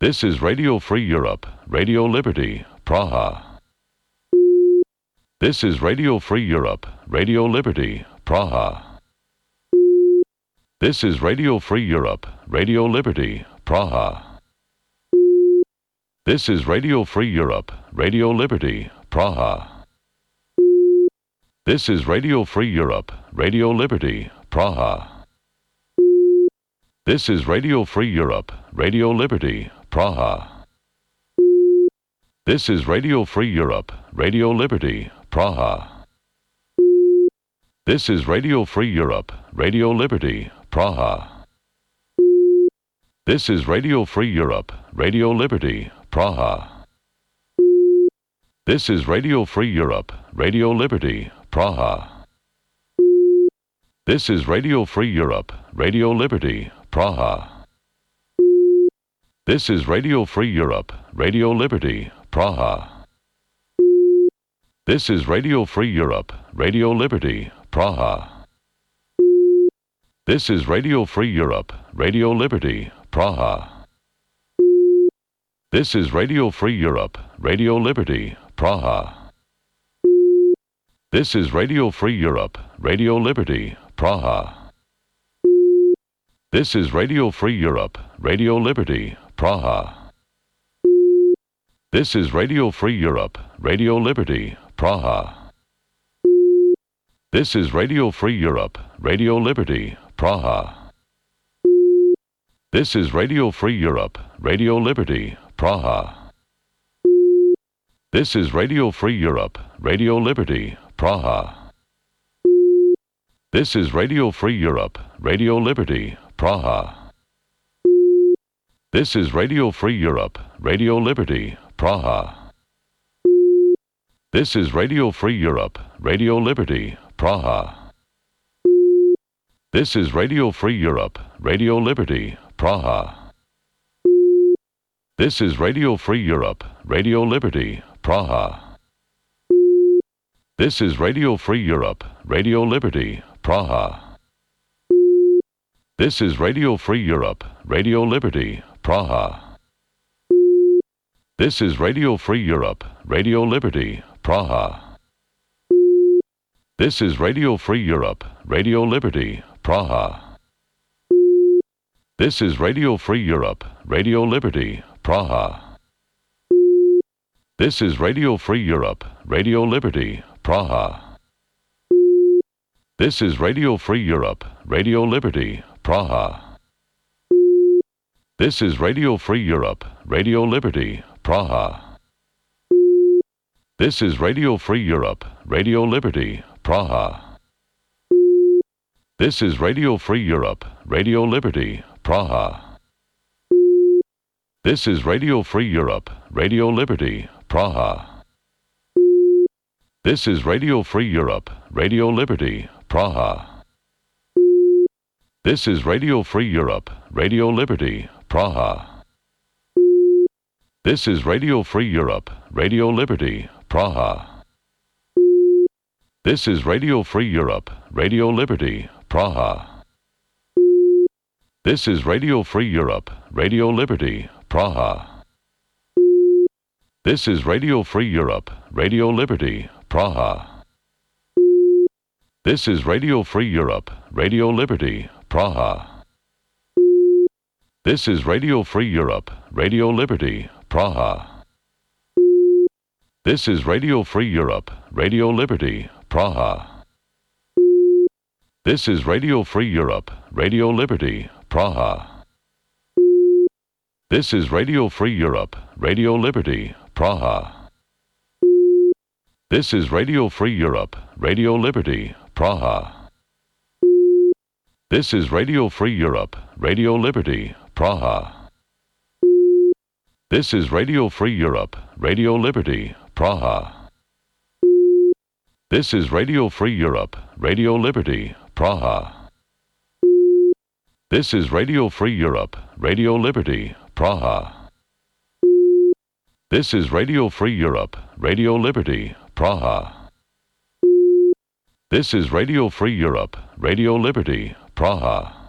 This is Radio Free Europe, Radio Liberty, Praha. This is Radio Free Europe, Radio Liberty, Praha. This is Radio Free Europe, Radio Liberty, Praha. This is Radio Free Europe, Radio Liberty, Praha. This is Radio Free Europe, Radio Liberty, Praha. This is Radio Free Europe, Radio Liberty, Praha. This is Radio Free Europe, Radio Liberty, Praha. This is Radio Free Europe, Radio Liberty, Praha. This is Radio Free Europe, Radio Liberty, Praha. This is Radio Free Europe, Radio Liberty, Praha. This is Radio Free Europe, Radio Liberty, Praha. This is Radio Free Europe, Radio Liberty, Praha. This is Radio Free Europe, Radio Liberty, Praha. This is Radio Free Europe, Radio Liberty, Praha. This is Radio Free Europe, Radio Liberty, Praha. This is Radio Free Europe, Radio Liberty, Praha. This is Radio Free Europe, Radio Liberty, Praha. This is Radio Free Europe, Radio Liberty, Praha. This is Radio Free Europe, Radio Liberty, Praha. This is Radio Free Europe, Radio Liberty, Praha. This is Radio Free Europe, Radio Liberty, Praha. This is Radio Free Europe, Radio Liberty, Praha. This is Radio Free Europe, Radio Liberty, Praha. This is Radio Free Europe, Radio Liberty, Praha. This is Radio Free Europe, Radio Liberty, Praha. This is Radio Free Europe, Radio Liberty, Praha. This is Radio Free Europe, Radio Liberty, Praha. This is Radio Free Europe, Radio Liberty, Praha. This is Radio Free Europe, Radio Liberty, Praha. This is Radio Free Europe, Radio Liberty, Praha. This is Radio Free Europe, Radio Liberty, Praha. This is Radio Free Europe, Radio Liberty, Praha. This is Radio Free Europe, Radio Liberty, Praha. This is Radio Free Europe, Radio Liberty, Praha. This is Radio Free Europe, Radio Liberty, Praha. This is Radio Free Europe, Radio Liberty, Praha. This is Radio Free Europe, Radio Liberty, Praha. This is Radio Free Europe, Radio Liberty, Praha. This is Radio Free Europe, Radio Liberty, Praha. This is Radio Free Europe, Radio Liberty, Praha. This is Radio Free Europe, Radio Liberty, Praha. This is Radio Free Europe, Radio Liberty, Praha. This is Radio Free Europe, Radio Liberty, Praha. This is Radio Free Europe, Radio Liberty, Praha. This is Radio Free Europe, Radio Liberty, Praha. This is Radio Free Europe, Radio Liberty, Praha. This is Radio Free Europe, Radio Liberty, Praha. This is Radio Free Europe, Radio Liberty, Praha. This is Radio Free Europe, Radio Liberty, Praha. This is Radio Free Europe, Radio Liberty, Praha. This is Radio Free Europe, Radio Liberty, Praha. This is Radio Free Europe, Radio Liberty, Praha. This is Radio Free Europe, Radio Liberty, Praha. This is Radio Free Europe, Radio Liberty, Praha. This is Radio Free Europe, Radio Liberty, Praha.